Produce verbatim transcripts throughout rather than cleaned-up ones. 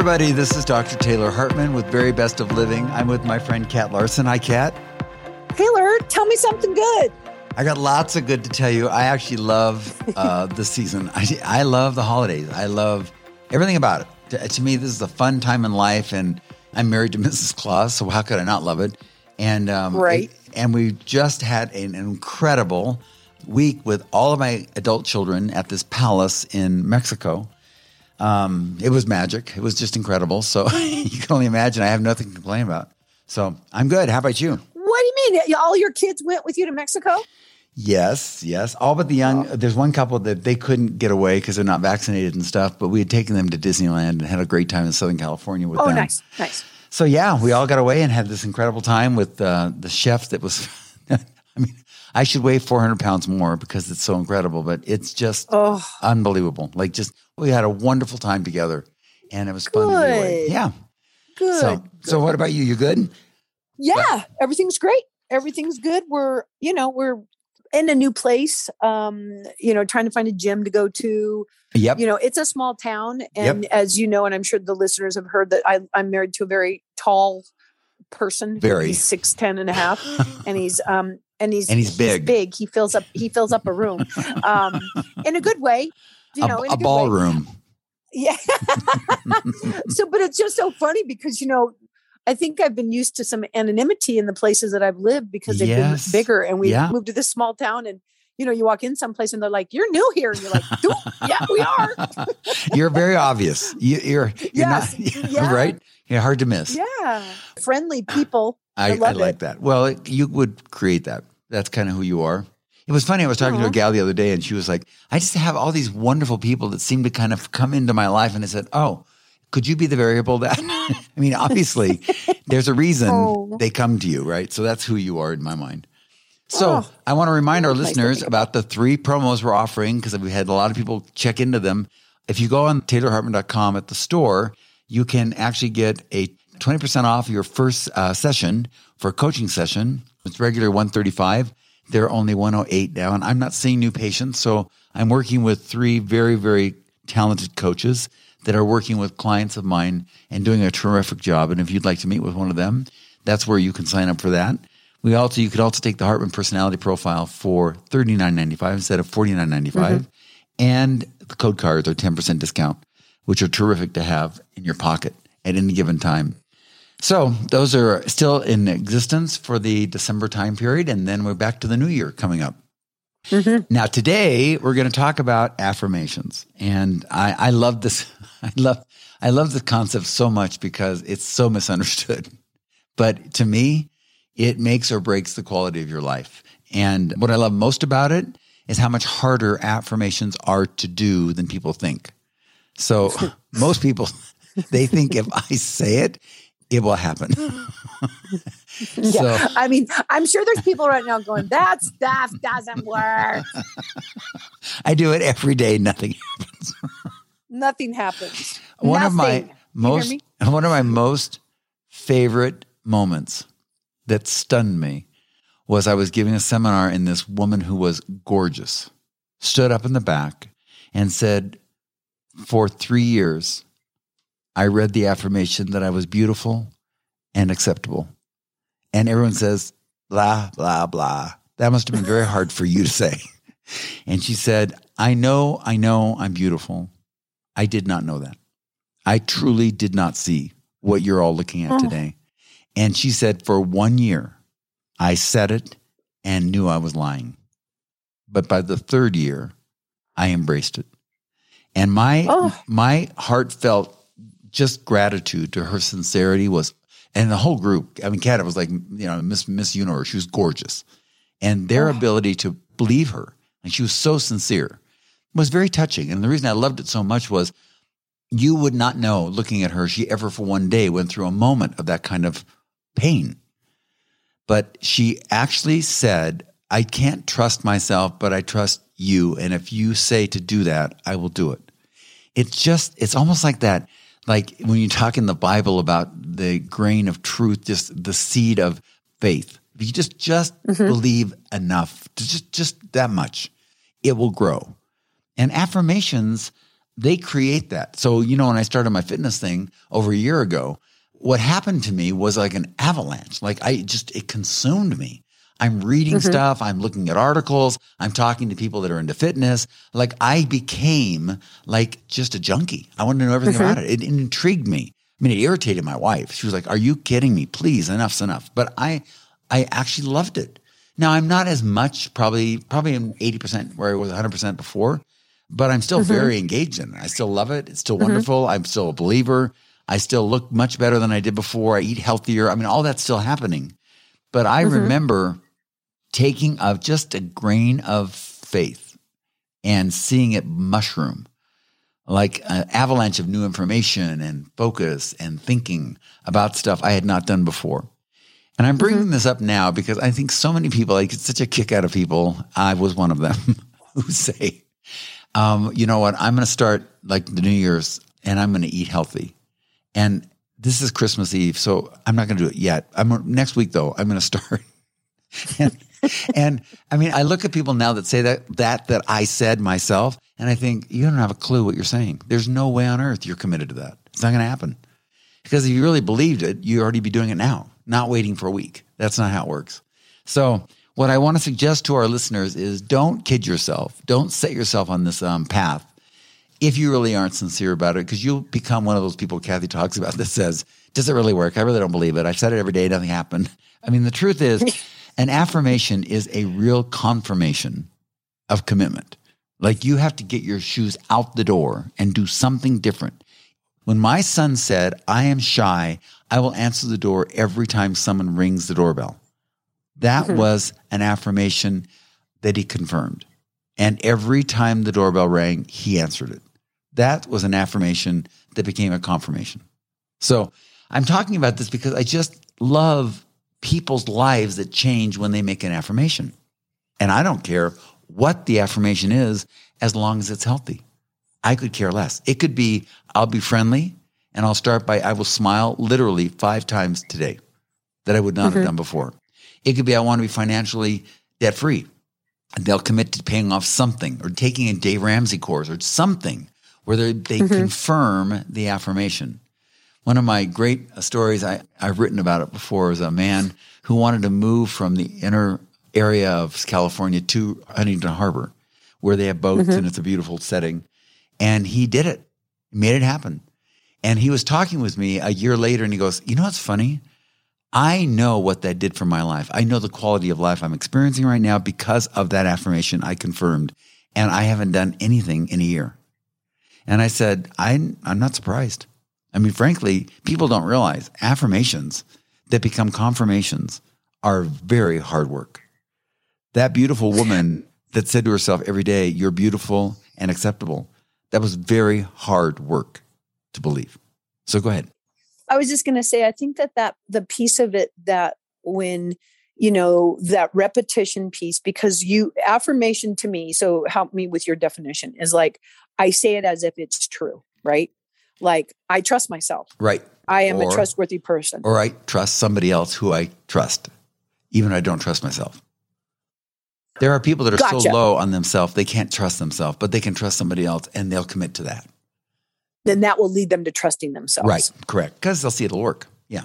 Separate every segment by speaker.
Speaker 1: everybody. This is Doctor Taylor Hartman with Very Best of Living. I'm with my friend Kat Larson. Hi, Kat.
Speaker 2: Taylor, tell me something good.
Speaker 1: I got lots of good to tell you. I actually love uh, the season. I, I love the holidays. I love everything about it. To, to me, this is a fun time in life, and I'm married to Missus Claus, so how could I not love it? And um,
Speaker 2: right.
Speaker 1: it, and we just had an incredible week with all of my adult children at this palace in Mexico. Um, it was magic. It was just incredible. So you can only imagine. I have nothing to complain about. So I'm good. How about you?
Speaker 2: What do you mean? All your kids went with you to Mexico?
Speaker 1: Yes, yes. All but the young. Oh. There's one couple that they couldn't get away because they're not vaccinated and stuff. But we had taken them to Disneyland and had a great time in Southern California with
Speaker 2: oh,
Speaker 1: them.
Speaker 2: Oh, nice, nice.
Speaker 1: So yeah, we all got away and had this incredible time with uh, the chef that was. I mean, I should weigh four hundred pounds more because it's so incredible, but it's just oh. unbelievable. Like just, we had a wonderful time together and it was fun
Speaker 2: good.
Speaker 1: to be away. Yeah.
Speaker 2: Good.
Speaker 1: So,
Speaker 2: good.
Speaker 1: so what about you? You good?
Speaker 2: Yeah.
Speaker 1: What?
Speaker 2: Everything's great. Everything's good. We're, you know, we're in a new place, um, you know, trying to find a gym to go to.
Speaker 1: Yep.
Speaker 2: You know, it's a small town. And
Speaker 1: yep.
Speaker 2: as you know, and I'm sure the listeners have heard that I, I'm married to a very tall person.
Speaker 1: Very.
Speaker 2: He's six, ten and a half. and he's, um, And he's,
Speaker 1: and he's big.
Speaker 2: He's big. He fills up. He fills up a room, um, in a good way. You
Speaker 1: a,
Speaker 2: know, in
Speaker 1: a,
Speaker 2: a good
Speaker 1: ballroom.
Speaker 2: Way. Yeah. So, but it's just so funny because you know, I think I've been used to some anonymity in the places that I've lived because they've
Speaker 1: yes.
Speaker 2: been bigger, and we
Speaker 1: yeah.
Speaker 2: moved to this small town, and you know, you walk in someplace and they're like, "You're new here," and you're like, "Yeah, we are."
Speaker 1: You're very obvious. You, you're, you're
Speaker 2: yes.
Speaker 1: not
Speaker 2: yeah.
Speaker 1: right. You're hard to miss.
Speaker 2: Yeah, friendly people.
Speaker 1: I,
Speaker 2: I, love
Speaker 1: I like
Speaker 2: it.
Speaker 1: that. Well, you would create that. That's kind of who you are. It was funny. I was talking
Speaker 2: Aww.
Speaker 1: to a gal the other day and she was like, I just have all these wonderful people that seem to kind of come into my life. And I said, oh, could you be the variable that, I mean, obviously there's a reason oh. they come to you, right? So that's who you are in my mind. So oh. I want to remind our
Speaker 2: nice
Speaker 1: listeners about the three promos we're offering because we had a lot of people check into them. If you go on taylor hartman dot com at the store, you can actually get a twenty percent off your first uh, session for a coaching session. It's regular one thirty-five. They're only one oh eight now, and I'm not seeing new patients. So I'm working with three very, very talented coaches that are working with clients of mine and doing a terrific job. And if you'd like to meet with one of them, that's where you can sign up for that. We also, you could also take the Hartman Personality Profile for thirty-nine ninety-five instead of forty-nine ninety-five. Mm-hmm. And the code cards are ten percent discount, which are terrific to have in your pocket at any given time. So those are still in existence for the December time period, and then we're back to the new year coming up. Mm-hmm. Now, today we're going to talk about affirmations, and I, I love this. I love I love the concept so much because it's so misunderstood. But to me, it makes or breaks the quality of your life. And what I love most about it is how much harder affirmations are to do than people think. So most people, they think if I say it, it will happen.
Speaker 2: Yeah. So, I mean, I'm sure there's people right now going, that stuff doesn't work.
Speaker 1: I do it every day. Nothing happens.
Speaker 2: Nothing happens.
Speaker 1: One
Speaker 2: Nothing.
Speaker 1: of my most, one of my most favorite moments that stunned me was I was giving a seminar and this woman who was gorgeous stood up in the back and said, for three years, I read the affirmation that I was beautiful and acceptable. And everyone says, blah, blah, blah. That must have been very hard for you to say. And she said, I know, I know I'm beautiful. I did not know that. I truly did not see what you're all looking at oh. today. And she said, for one year, I said it and knew I was lying. But by the third year, I embraced it. And my oh. my heartfelt just gratitude to her sincerity was, and the whole group, I mean, Kat was like, you know, Miss Miss Universe, she was gorgeous. And their oh. ability to believe her, and she was so sincere, was very touching. And the reason I loved it so much was you would not know, looking at her, she ever for one day went through a moment of that kind of pain. But she actually said, I can't trust myself, but I trust you. And if you say to do that, I will do it. It's just, it's almost like that. Like when you talk in the Bible about the grain of truth, just the seed of faith. If you just, just mm-hmm. believe enough, just, just that much, it will grow. And affirmations they create that. So, you know, when I started my fitness thing over a year ago, what happened to me was like an avalanche. Like I just, it consumed me. I'm reading mm-hmm. stuff. I'm looking at articles. I'm talking to people that are into fitness. Like I became like just a junkie. I wanted to know everything mm-hmm. about it. it. It intrigued me. I mean, it irritated my wife. She was like, are you kidding me? Please, enough's enough. But I, I actually loved it. Now I'm not as much, probably, probably I'm eighty percent where I was one hundred percent before, but I'm still mm-hmm. very engaged in it. I still love it. It's still mm-hmm. wonderful. I'm still a believer. I still look much better than I did before. I eat healthier. I mean, all that's still happening. But I mm-hmm. remember taking of just a grain of faith and seeing it mushroom like an avalanche of new information and focus and thinking about stuff I had not done before. And I'm bringing mm-hmm. this up now because I think so many people, like it's such a kick out of people. I was one of them who say, um, you know what, I'm going to start like the New Year's and I'm going to eat healthy. And this is Christmas Eve, so I'm not going to do it yet. I'm next week though, I'm going to start. and, and I mean, I look at people now that say that, that, that I said myself, and I think you don't have a clue what you're saying. There's no way on earth you're committed to that. It's not going to happen. Because if you really believed it, you'd already be doing it now, not waiting for a week. That's not how it works. So what I want to suggest to our listeners is don't kid yourself. Don't set yourself on this um, path if you really aren't sincere about it, because you'll become one of those people Kathy talks about that says, does it really work? I really don't believe it. I said it every day. Nothing happened. I mean, the truth is an affirmation is a real confirmation of commitment. Like you have to get your shoes out the door and do something different. When my son said, I am shy, I will answer the door every time someone rings the doorbell. That mm-hmm. was an affirmation that he confirmed. And every time the doorbell rang, he answered it. That was an affirmation that became a confirmation. So I'm talking about this because I just love people's lives that change when they make an affirmation. And I don't care what the affirmation is as long as it's healthy. I could care less. It could be, I'll be friendly, and I'll start by, I will smile literally five times today that I would not mm-hmm. have done before. It could be, I want to be financially debt-free. And they'll commit to paying off something or taking a Dave Ramsey course or something where they mm-hmm. confirm the affirmation. One of my great stories, I, I've written about it before, is a man who wanted to move from the inner area of California to Huntington Harbor, where they have boats mm-hmm. and it's a beautiful setting. And he did it. He made it happen. And he was talking with me a year later and he goes, you know what's funny? I know what that did for my life. I know the quality of life I'm experiencing right now because of that affirmation I confirmed. And I haven't done anything in a year. And I said, I, I'm not surprised. I mean, frankly, people don't realize affirmations that become confirmations are very hard work. That beautiful woman that said to herself every day, you're beautiful and acceptable. That was very hard work to believe. So go ahead.
Speaker 2: I was just going to say, I think that, that the piece of it that when, you know, that repetition piece, because you affirmation to me, so help me with your definition, is like, I say it as if it's true, right? Like I trust myself.
Speaker 1: Right.
Speaker 2: I am
Speaker 1: or,
Speaker 2: a trustworthy person.
Speaker 1: Or I trust somebody else who I trust, even if I don't trust myself. There are people that are gotcha. so low on themselves, they can't trust themselves, but they can trust somebody else and they'll commit to that.
Speaker 2: Then that will lead them to trusting themselves.
Speaker 1: Right. Correct. Because they'll see it'll work. Yeah.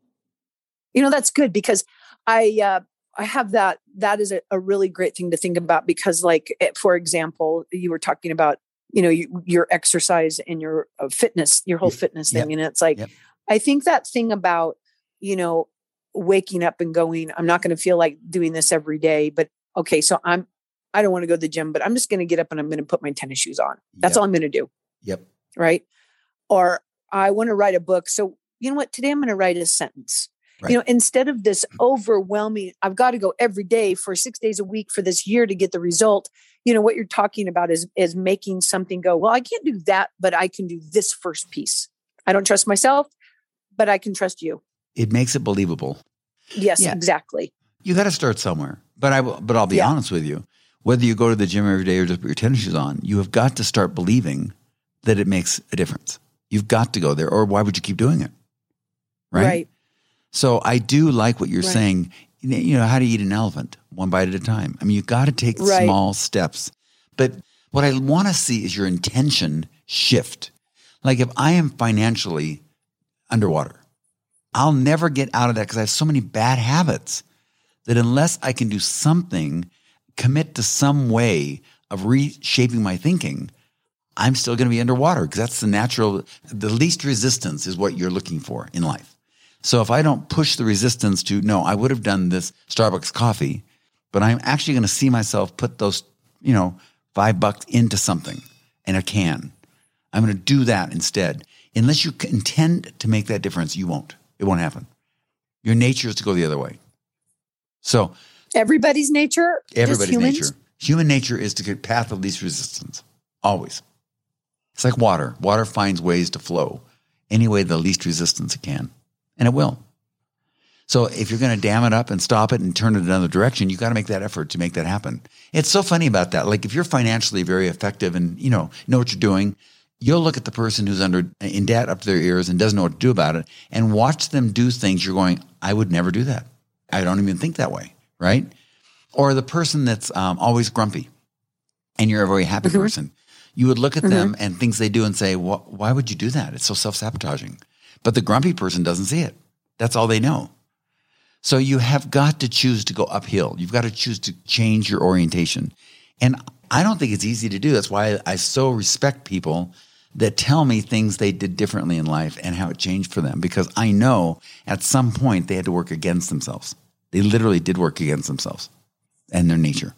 Speaker 2: You know, that's good because I, uh, I have that, that is a, a really great thing to think about because like, for example, you were talking about, you know, you, your exercise and your uh, fitness, your whole fitness thing. Yep. And it's like, yep. I think that thing about, you know, waking up and going, I'm not going to feel like doing this every day, but okay, so I'm, I don't want to go to the gym, but I'm just going to get up and I'm going to put my tennis shoes on. That's yep. all I'm going to do.
Speaker 1: Yep.
Speaker 2: Right. Or I want to write a book. So you know what, today I'm going to write a sentence, right. you know, instead of this overwhelming, I've got to go every day for six days a week for this year to get the result. You know, what you're talking about is, is making something go, well, I can't do that, but I can do this first piece. I don't trust myself, but I can trust you.
Speaker 1: It makes it believable.
Speaker 2: Yes, yeah. exactly.
Speaker 1: You got to start somewhere. But I, but I'll be yeah. honest with you, whether you go to the gym every day or just put your tennis shoes on, you have got to start believing that it makes a difference. You've got to go there, or why would you keep doing it? Right. Right. So I do like what you're right. saying. You know, how to eat an elephant one bite at a time. I mean, you got to take right. small steps. But what I want to see is your intention shift. Like if I am financially underwater, I'll never get out of that because I have so many bad habits that unless I can do something, commit to some way of reshaping my thinking, I'm still going to be underwater because that's the natural, the least resistance is what you're looking for in life. So if I don't push the resistance to, no, I would have done this Starbucks coffee, but I'm actually going to see myself put those, you know, five bucks into something in a can. I'm going to do that instead. Unless you intend to make that difference, you won't. It won't happen. Your nature is to go the other way. So
Speaker 2: everybody's nature,
Speaker 1: everybody's
Speaker 2: humans?
Speaker 1: nature. Human nature is to get path of least resistance. Always. It's like water. Water finds ways to flow any way the least resistance it can. And it will. So if you're going to dam it up and stop it and turn it another direction, you got to make that effort to make that happen. It's so funny about that. Like if you're financially very effective and, you know, know what you're doing, you'll look at the person who's under in debt up to their ears and doesn't know what to do about it and watch them do things you're going, I would never do that. I don't even think that way, right? Or the person that's um, always grumpy and you're a very happy mm-hmm. person. You would look at mm-hmm. them and things they do and say, well, why would you do that? It's so self-sabotaging. But the grumpy person doesn't see it. That's all they know. So you have got to choose to go uphill. You've got to choose to change your orientation. And I don't think it's easy to do. That's why I so respect people that tell me things they did differently in life and how it changed for them. Because I know at some point they had to work against themselves. They literally did work against themselves and their nature.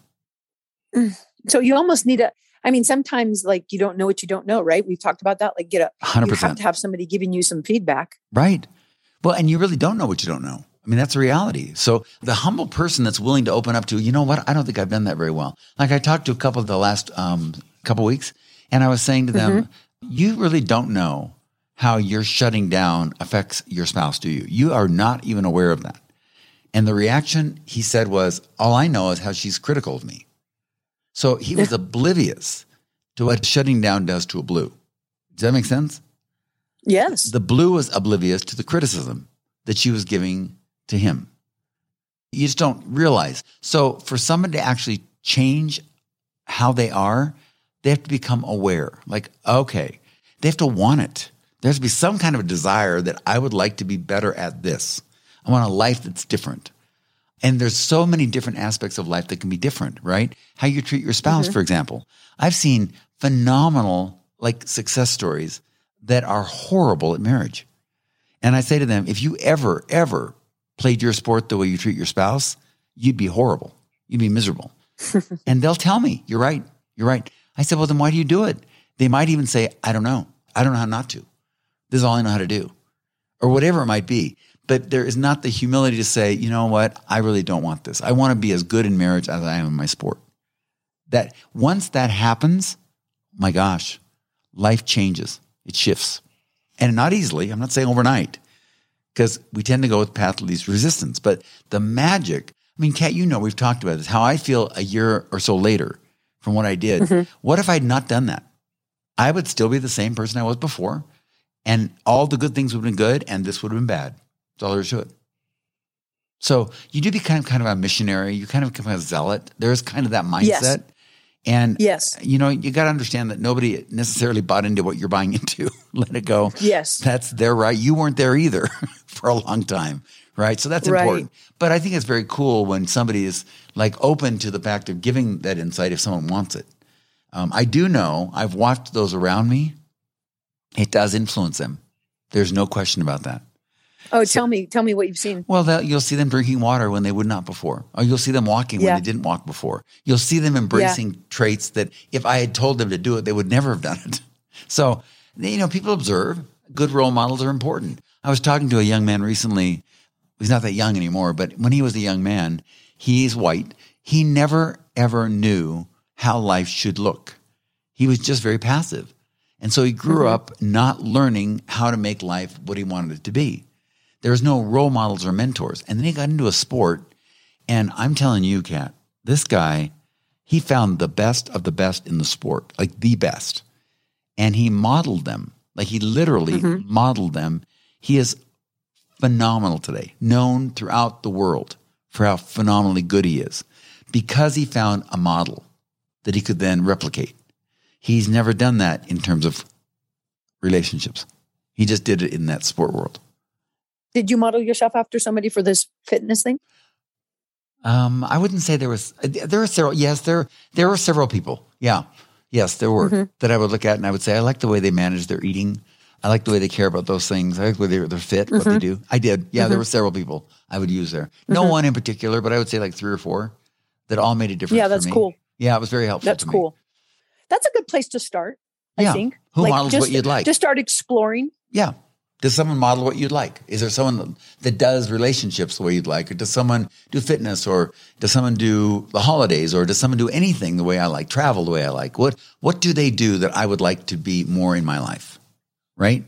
Speaker 2: So you almost need a, I mean, sometimes like you don't know what you don't know, right? We've talked about that. Like get a, one hundred percent. You have to have somebody giving you some feedback.
Speaker 1: Right. Well, and you really don't know what you don't know. I mean, that's a reality. So the humble person that's willing to open up to, you know what, I don't think I've done that very well. Like I talked to a couple of the last um, couple of weeks, and I was saying to them, mm-hmm. you really don't know how your shutting down affects your spouse, do you? You are not even aware of that. And the reaction, he said, was, all I know is how she's critical of me. So he was oblivious to what shutting down does to a blue. Does that make sense?
Speaker 2: Yes.
Speaker 1: The blue was oblivious to the criticism that she was giving to him. You just don't realize. So for someone to actually change how they are, they have to become aware. Like, okay, they have to want it. There has to be some kind of a desire that I would like to be better at this. I want a life that's different. And there's so many different aspects of life that can be different, right? How you treat your spouse, mm-hmm. for example. I've seen phenomenal like success stories that are horrible at marriage. And I say to them, if you ever, ever played your sport the way you treat your spouse, you'd be horrible. You'd be miserable. And they'll tell me, you're right, you're right. I said, well, then why do you do it? They might even say, I don't know. I don't know how not to. This is all I know how to do. Or whatever it might be. But there is not the humility to say, you know what, I really don't want this. I want to be as good in marriage as I am in my sport. That once that happens, my gosh, life changes. It shifts. And not easily. I'm not saying overnight. Because we tend to go with the path of least resistance. But the magic, I mean, Kat, you know, we've talked about this, how I feel a year or so later from what I did. Mm-hmm. What if I had not done that? I would still be the same person I was before. And all the good things would have been good, and this would have been bad. That's all there is to it. So you do become kind of a missionary. You kind of become a zealot. There is kind of that mindset.
Speaker 2: Yes.
Speaker 1: And,
Speaker 2: yes.
Speaker 1: you know, you got to understand that nobody necessarily bought into what you're buying into. Let it go.
Speaker 2: Yes.
Speaker 1: That's their right. You weren't there either for a long time, right? So that's
Speaker 2: right.
Speaker 1: important. But I think it's very cool when somebody is like open to the fact of giving that insight if someone wants it. Um, I do know, I've watched those around me. It does influence them. There's no question about that.
Speaker 2: Oh, so, tell me, tell me what you've seen.
Speaker 1: Well, you'll see them drinking water when they would not before. Or you'll see them walking
Speaker 2: yeah.
Speaker 1: when they didn't walk before. You'll see them embracing yeah. traits that if I had told them to do it, they would never have done it. So, you know, people observe. Good role models are important. I was talking to a young man recently. He's not that young anymore, but when he was a young man, he's white. He never, ever knew how life should look. He was just very passive. And so he grew mm-hmm. up not learning how to make life what he wanted it to be. There was no role models or mentors. And then he got into a sport. And I'm telling you, Kat, this guy, he found the best of the best in the sport, like the best. And he modeled them. Like he literally mm-hmm. modeled them. He is phenomenal today, known throughout the world for how phenomenally good he is because he found a model that he could then replicate. He's never done that in terms of relationships. He just did it in that sport world.
Speaker 2: Did you model yourself after somebody for this fitness thing?
Speaker 1: Um, I wouldn't say there was, there were several, yes, there, there were several people. Yeah. Yes, there were mm-hmm. that I would look at and I would say, I like the way they manage their eating. I like the way they care about those things. I like the way they're, they're fit, mm-hmm. what they do. I did. Yeah, mm-hmm. there were several people I would use there. No mm-hmm. one in particular, but I would say like three or four that all made a difference.
Speaker 2: Yeah, that's
Speaker 1: for me.
Speaker 2: cool.
Speaker 1: Yeah, it was very helpful.
Speaker 2: That's
Speaker 1: to
Speaker 2: cool.
Speaker 1: Me.
Speaker 2: That's a good place to start, I
Speaker 1: yeah.
Speaker 2: think.
Speaker 1: Who
Speaker 2: like,
Speaker 1: models
Speaker 2: just,
Speaker 1: what you'd like?
Speaker 2: Just start exploring.
Speaker 1: Yeah. Does someone model what you'd like? Is there someone that does relationships the way you'd like? Or does someone do fitness? Or does someone do the holidays? Or does someone do anything the way I like, travel the way I like? What What do they do that I would like to be more in my life? Right?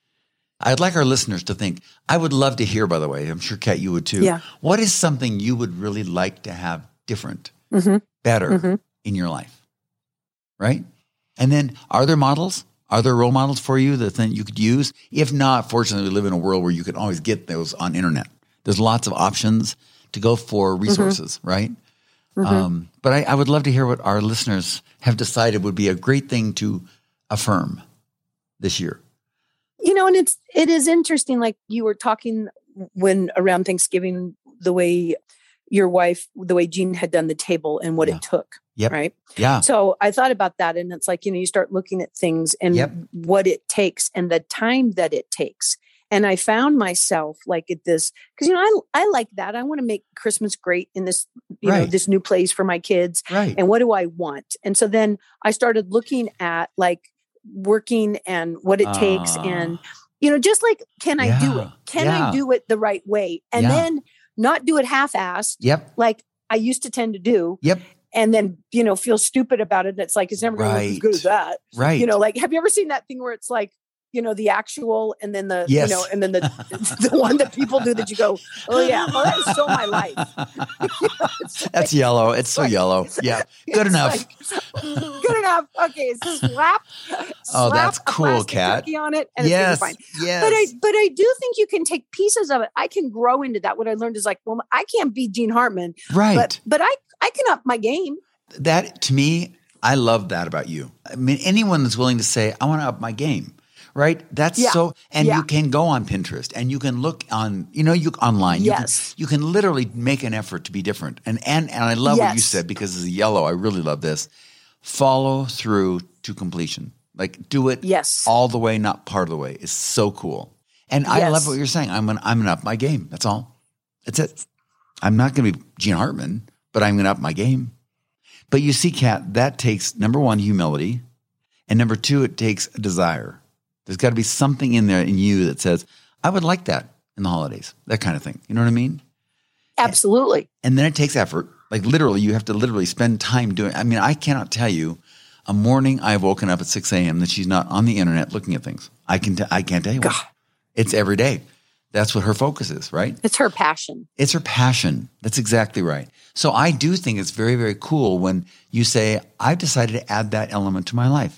Speaker 1: I'd like our listeners to think, I would love to hear, by the way, I'm sure, Kat, you would too.
Speaker 2: Yeah.
Speaker 1: What is something you would really like to have different,
Speaker 2: mm-hmm.
Speaker 1: better
Speaker 2: mm-hmm.
Speaker 1: in your life? Right? And then are there models? Are there role models for you that then you could use? If not, fortunately, we live in a world where you can always get those on internet. There's lots of options to go for resources, mm-hmm. right? Mm-hmm. Um, but I, I would love to hear what our listeners have decided would be a great thing to affirm this year.
Speaker 2: You know, and it's it is interesting. Like you were talking when around Thanksgiving, the way your wife, the way Jean had done the table and what
Speaker 1: yeah.
Speaker 2: it took.
Speaker 1: Yep.
Speaker 2: Right.
Speaker 1: Yeah.
Speaker 2: So I thought about that, and it's like, you know, you start looking at things and
Speaker 1: yep.
Speaker 2: what it takes and the time that it takes. And I found myself like at this, because, you know, I I like that. I want to make Christmas great in this, you
Speaker 1: right.
Speaker 2: know, this new place for my kids.
Speaker 1: Right.
Speaker 2: And what do I want? And so then I started looking at like working and what it uh, takes. And, you know, just like, can
Speaker 1: yeah.
Speaker 2: I do it? Can
Speaker 1: yeah.
Speaker 2: I do it the right way? And
Speaker 1: yeah.
Speaker 2: then not do it half-assed.
Speaker 1: Yep.
Speaker 2: Like I used to tend to do.
Speaker 1: Yep.
Speaker 2: And then, you know, feel stupid about it. And it's like, it's never going
Speaker 1: right.
Speaker 2: to look as good as that.
Speaker 1: Right.
Speaker 2: You know, like, have you ever seen that thing where it's like, you know, the actual and then the,
Speaker 1: yes.
Speaker 2: you know, and then the the one that people do that you go, oh yeah, well, that is so my life. You know,
Speaker 1: That's like, yellow. It's so like, yellow. Yeah. Good enough.
Speaker 2: Like, good enough. Okay. It's just slap.
Speaker 1: Oh,
Speaker 2: slap
Speaker 1: that's
Speaker 2: a
Speaker 1: cool, Kat.
Speaker 2: on it and
Speaker 1: yes.
Speaker 2: it's fine.
Speaker 1: Yes.
Speaker 2: But I, but I do think you can take pieces of it. I can grow into that. What I learned is like, well, I can't be Jean Hartman.
Speaker 1: Right.
Speaker 2: But, but I, I can up my game.
Speaker 1: That to me, I love that about you. I mean, anyone that's willing to say, I want to up my game. Right. That's
Speaker 2: yeah.
Speaker 1: so, and
Speaker 2: yeah.
Speaker 1: you can go on Pinterest and you can look on, you know, you online,
Speaker 2: yes.
Speaker 1: you can, you can literally make an effort to be different. And, and, and I love
Speaker 2: yes.
Speaker 1: what you said because it's yellow. I really love this. Follow through to completion. Like do it
Speaker 2: yes.
Speaker 1: all the way, not part of the way. It's so cool. And
Speaker 2: yes.
Speaker 1: I love what you're saying. I'm going to, I'm going to up my game. That's all. That's it. I'm not going to be Jean Hartman, but I'm going to up my game. But you see, Kat, that takes number one, humility. And number two, it takes a desire. There's got to be something in there in you that says, I would like that in the holidays, that kind of thing. You know what I mean?
Speaker 2: Absolutely.
Speaker 1: And, and then it takes effort. Like literally, you have to literally spend time doing. I mean, I cannot tell you a morning I've woken up at six a.m. that she's not on the internet looking at things. I can. T- I can't tell you. What. It's every day. That's what her focus is, right?
Speaker 2: It's her passion.
Speaker 1: It's her passion. That's exactly right. So I do think it's very, very cool when you say, I've decided to add that element to my life.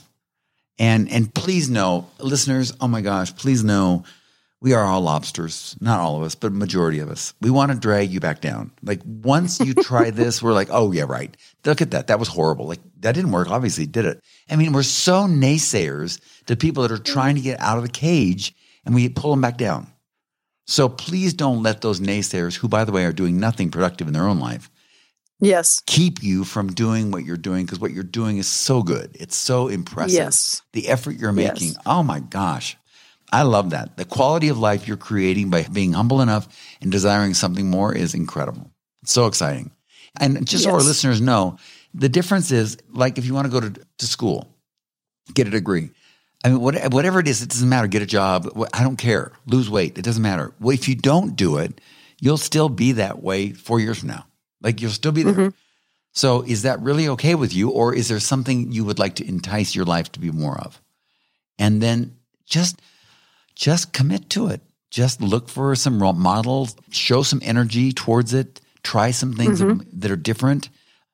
Speaker 1: And and please know, listeners, oh my gosh, please know we are all lobsters. Not all of us, but majority of us. We want to drag you back down. Like once you try this, we're like, oh yeah, right. Look at that. That was horrible. Like that didn't work. Obviously, did it? I mean, we're so naysayers to people that are trying to get out of the cage and we pull them back down. So please don't let those naysayers, who by the way are doing nothing productive in their own life,
Speaker 2: yes,
Speaker 1: keep you from doing what you're doing because what you're doing is so good. It's so impressive.
Speaker 2: Yes.
Speaker 1: The effort you're making.
Speaker 2: Yes.
Speaker 1: Oh my gosh. I love that. The quality of life you're creating by being humble enough and desiring something more is incredible. It's so exciting. And just
Speaker 2: yes.
Speaker 1: so our listeners know, the difference is like if you want to go to, to school, get a degree. I mean, whatever it is, it doesn't matter. Get a job. I don't care. Lose weight. It doesn't matter. Well, if you don't do it, you'll still be that way four years from now. Like you'll still be there. Mm-hmm. So is that really okay with you? Or is there something you would like to entice your life to be more of? And then just, just commit to it. Just look for some role models, show some energy towards it, try some things mm-hmm. that are different.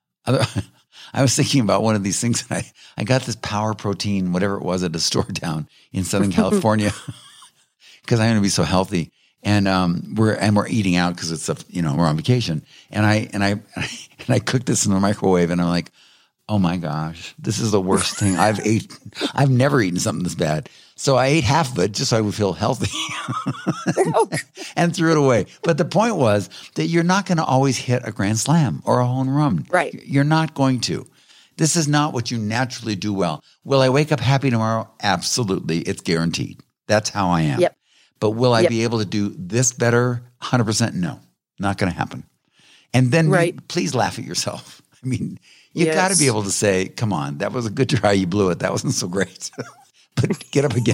Speaker 1: I was thinking about one of these things. I, I got this Power Protein, whatever it was, at a store down in Southern California because I'm going to be so healthy. And um, we're and we're eating out because it's a you know we're on vacation. And I and I and I cooked this in the microwave, and I'm like, oh my gosh, this is the worst thing I've eaten. I've never eaten something this bad. So I ate half of it just so I would feel healthy and threw it away. But the point was that you're not going to always hit a grand slam or a home run.
Speaker 2: Right.
Speaker 1: You're not going to. This is not what you naturally do well. Will I wake up happy tomorrow? Absolutely. It's guaranteed. That's how I am.
Speaker 2: Yep.
Speaker 1: But will I
Speaker 2: yep.
Speaker 1: be able to do this better? one hundred percent no. Not going to happen. And then
Speaker 2: right.
Speaker 1: you, please laugh at yourself. I mean, you
Speaker 2: yes.
Speaker 1: got to be able to say, come on, that was a good try. You blew it. That wasn't so great. But get up again.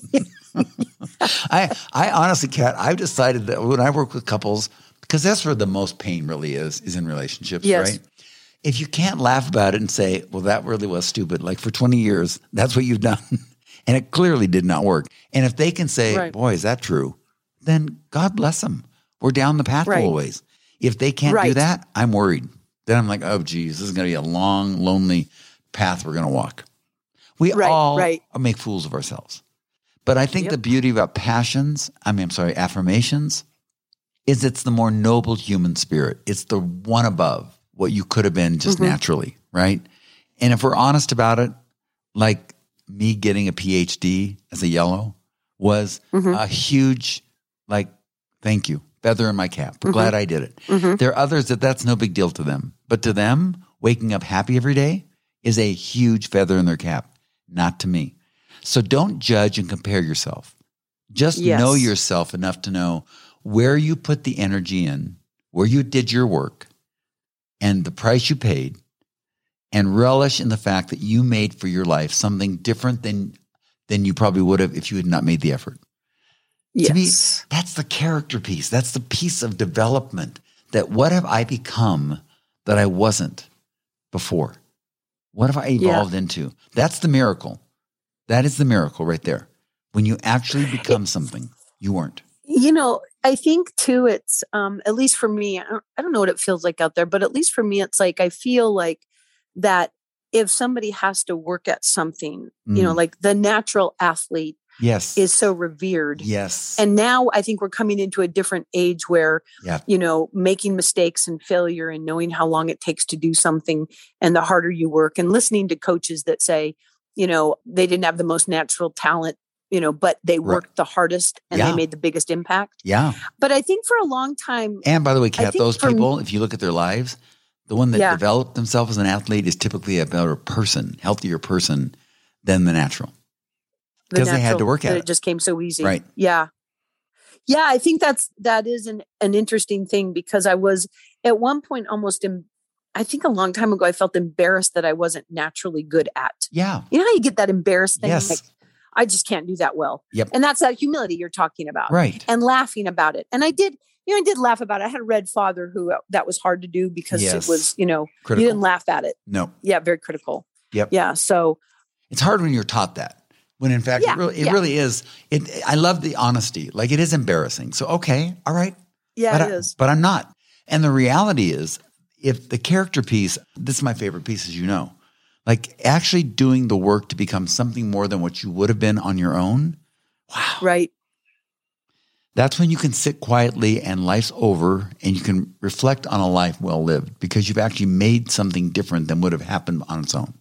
Speaker 1: I I honestly, Kat, I've decided that when I work with couples, because that's where the most pain really is, is in relationships,
Speaker 2: yes.
Speaker 1: right? If you can't laugh about it and say, well, that really was stupid. Like for twenty years, that's what you've done. And it clearly did not work. And if they can say, right. boy, is that true? Then God bless them. We're down the path
Speaker 2: right.
Speaker 1: always. If they can't
Speaker 2: right.
Speaker 1: do that, I'm worried. Then I'm like, oh, geez, this is going to be a long, lonely path we're going to walk. We
Speaker 2: right,
Speaker 1: all
Speaker 2: right.
Speaker 1: make fools of ourselves. But I think yep. the beauty about passions, I mean, I'm sorry, affirmations, is it's the more noble human spirit. It's the one above what you could have been just mm-hmm. naturally, right? And if we're honest about it, like me getting a P H D as a yellow was mm-hmm. a huge, like, thank you, feather in my cap. Mm-hmm. Glad I did it. Mm-hmm. There are others that that's no big deal to them. But to them, waking up happy every day is a huge feather in their cap. Not to me. So don't judge and compare yourself. Just yes. know yourself enough to know where you put the energy in, where you did your work, and the price you paid, and relish in the fact that you made for your life something different than, than you probably would have if you had not made the effort.
Speaker 2: Yes.
Speaker 1: To me, that's the character piece. That's the piece of development that what have I become that I wasn't before? What have I evolved yeah. into? That's the miracle. That is the miracle right there. When you actually become something you weren't.
Speaker 2: You know, I think too, it's, um, at least for me, I don't, I don't know what it feels like out there, but at least for me, it's like, I feel like that if somebody has to work at something, mm. you know, like the natural athlete
Speaker 1: yes.
Speaker 2: is so revered.
Speaker 1: Yes.
Speaker 2: And now I think we're coming into a different age where,
Speaker 1: yeah.
Speaker 2: you know, making mistakes and failure and knowing how long it takes to do something and the harder you work and listening to coaches that say, you know, they didn't have the most natural talent, you know, but they worked right. the hardest and yeah. they made the biggest impact.
Speaker 1: Yeah.
Speaker 2: But I think for a long time.
Speaker 1: And by the way, Kat, those people, if you look at their lives, the one that yeah. developed themselves as an athlete is typically a better person, healthier person than the natural. Because they had to work at it.
Speaker 2: It just came so easy.
Speaker 1: Right.
Speaker 2: Yeah. Yeah. I think that's, that is an, an interesting thing because I was at one point almost, em- I think a long time ago, I felt embarrassed that I wasn't naturally good at.
Speaker 1: Yeah.
Speaker 2: You know how you get that embarrassed thing?
Speaker 1: Yes.
Speaker 2: Like, I just can't do that well.
Speaker 1: Yep.
Speaker 2: And that's that humility you're talking about.
Speaker 1: Right.
Speaker 2: And laughing about it. And I did, you know, I did laugh about it. I had a red father who uh, that was hard to do because yes. it was, you know, critical. You didn't laugh at it.
Speaker 1: No.
Speaker 2: Yeah. Very critical.
Speaker 1: Yep.
Speaker 2: Yeah. So
Speaker 1: it's hard when you're taught that. When in fact,
Speaker 2: yeah,
Speaker 1: it, really, it
Speaker 2: yeah.
Speaker 1: really is. It. I love the honesty. Like it is embarrassing. So, okay, all right.
Speaker 2: Yeah,
Speaker 1: but
Speaker 2: it
Speaker 1: I,
Speaker 2: is.
Speaker 1: But I'm not. And the reality is, if the character piece, this is my favorite piece, as you know, like actually doing the work to become something more than what you would have been on your own. Wow.
Speaker 2: Right.
Speaker 1: That's when you can sit quietly and life's over and you can reflect on a life well lived because you've actually made something different than would have happened on its own.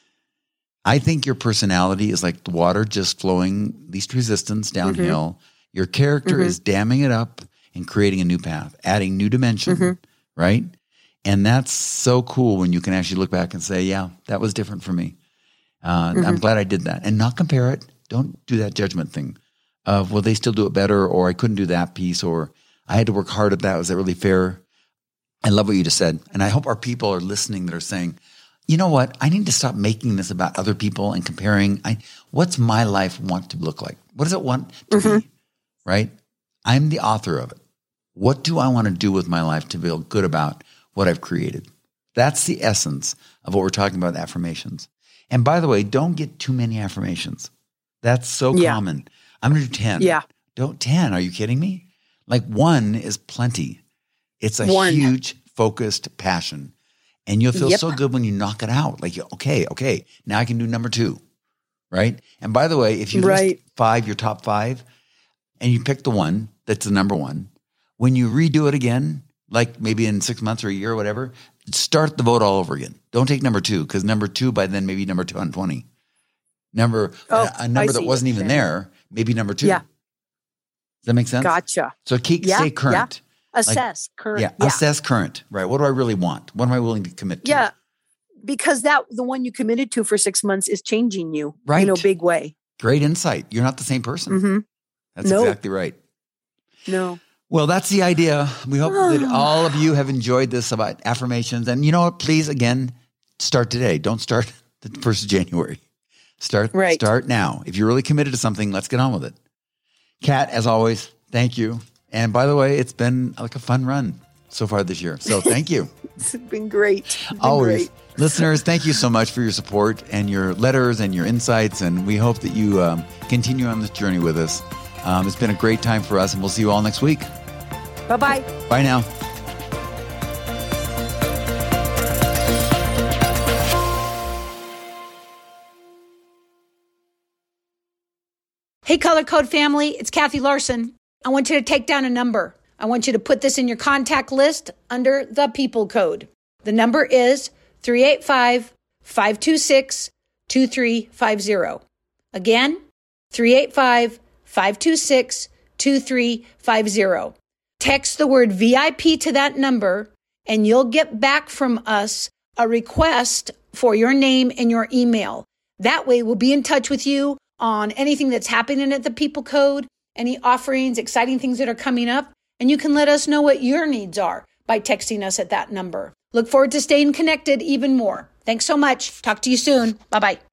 Speaker 1: I think your personality is like the water just flowing least resistance downhill. Mm-hmm. Your character mm-hmm. is damming it up and creating a new path, adding new dimension, mm-hmm. right? And that's so cool when you can actually look back and say, yeah, that was different for me. Uh, mm-hmm. I'm glad I did that. And not compare it. Don't do that judgment thing of, well, they still do it better, or I couldn't do that piece, or I had to work hard at that. Was that really fair? I love what you just said. And I hope our people are listening that are saying, you know what? I need to stop making this about other people and comparing. I, what's my life want to look like? What does it want to mm-hmm. be? Right? I'm the author of it. What do I want to do with my life to feel good about what I've created? That's the essence of what we're talking about, affirmations. And by the way, don't get too many affirmations. That's so yeah. common. I'm going to do ten.
Speaker 2: Yeah.
Speaker 1: Don't ten. Are you kidding me? Like one is plenty. It's a
Speaker 2: one.
Speaker 1: huge focused passion. And you'll feel yep. so good when you knock it out. Like, okay, okay, now I can do number two, right? And by the way, if you
Speaker 2: right.
Speaker 1: list five, your top five, and you pick the one that's the number one, when you redo it again, like maybe in six months or a year or whatever, start the vote all over again. Don't take number two because number two by then maybe number two hundred twenty. Number,
Speaker 2: Oh,
Speaker 1: a, a number
Speaker 2: I
Speaker 1: that
Speaker 2: see
Speaker 1: wasn't
Speaker 2: what
Speaker 1: even
Speaker 2: you're saying.
Speaker 1: there, maybe number two.
Speaker 2: Yeah.
Speaker 1: Does that make sense?
Speaker 2: Gotcha.
Speaker 1: So keep,
Speaker 2: Yeah,
Speaker 1: stay
Speaker 2: yeah.
Speaker 1: current.
Speaker 2: Assess current.
Speaker 1: Yeah,
Speaker 2: Yeah.
Speaker 1: assess current, right? What do I really want? What am I willing to commit to?
Speaker 2: Yeah. Because that the one you committed to for six months is changing you
Speaker 1: Right.
Speaker 2: in a big way.
Speaker 1: Great insight. You're not the same person.
Speaker 2: Mm-hmm.
Speaker 1: That's
Speaker 2: No.
Speaker 1: exactly right.
Speaker 2: No.
Speaker 1: Well, that's the idea. We hope that all of you have enjoyed this about affirmations. And you know what? Please, again, start today. Don't start the first of January. Start,
Speaker 2: Right.
Speaker 1: start now. If you're really committed to something, let's get on with it. Kat, as always, thank you. And by the way, it's been like a fun run so far this year. So thank you.
Speaker 2: It's been great. It's been
Speaker 1: Always.
Speaker 2: great.
Speaker 1: Listeners, thank you so much for your support and your letters and your insights. And we hope that you um, continue on this journey with us. Um, it's been a great time for us, and we'll see you all next week.
Speaker 2: Bye-bye.
Speaker 1: Bye now.
Speaker 3: Hey, Color Code family, it's Kathy Larson. I want you to take down a number. I want you to put this in your contact list under the people code. The number is three eight five, five two six, two three five zero. Again, three eight five, five two six, two three five zero. Text the word V I P to that number, and you'll get back from us a request for your name and your email. That way, we'll be in touch with you on anything that's happening at the People Code, any offerings, exciting things that are coming up, and you can let us know what your needs are by texting us at that number. Look forward to staying connected even more. Thanks so much. Talk to you soon. Bye-bye.